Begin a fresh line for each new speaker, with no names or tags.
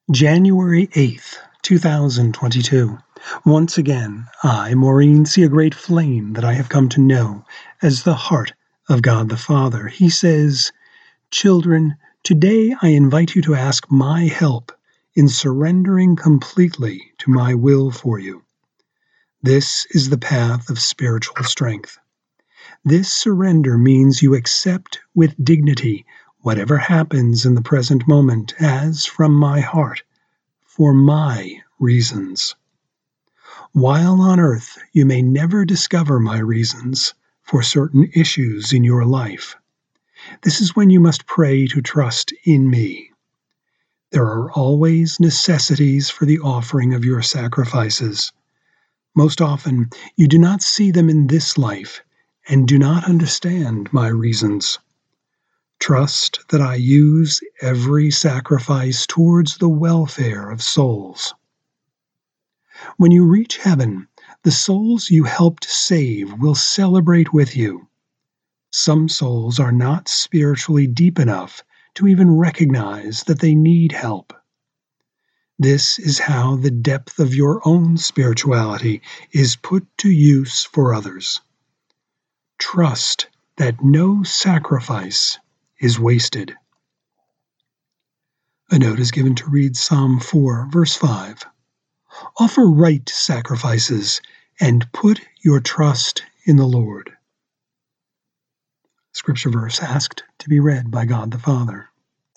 January 8th, 2022. Once again, I, Maureen, see a great flame that I have come to know as the heart of God the Father. He says, "Children, today I invite you to ask my help in surrendering completely to my will for you. This is the path of spiritual strength. This surrender means you accept with dignity whatever happens in the present moment as from my heart, for my reasons. While on earth, you may never discover my reasons for certain issues in your life. This is when you must pray to trust in me. There are always necessities for the offering of your sacrifices. Most often, you do not see them in this life and do not understand my reasons. Trust that I use every sacrifice towards the welfare of souls. When you reach heaven, the souls you helped save will celebrate with you. Some souls are not spiritually deep enough to even recognize that they need help. This is how the depth of your own spirituality is put to use for others. Trust that no sacrifice is wasted." A note is given to read Psalm 4, verse 5. Offer right sacrifices and put your trust in the Lord. Scripture verse asked to be read by God the Father.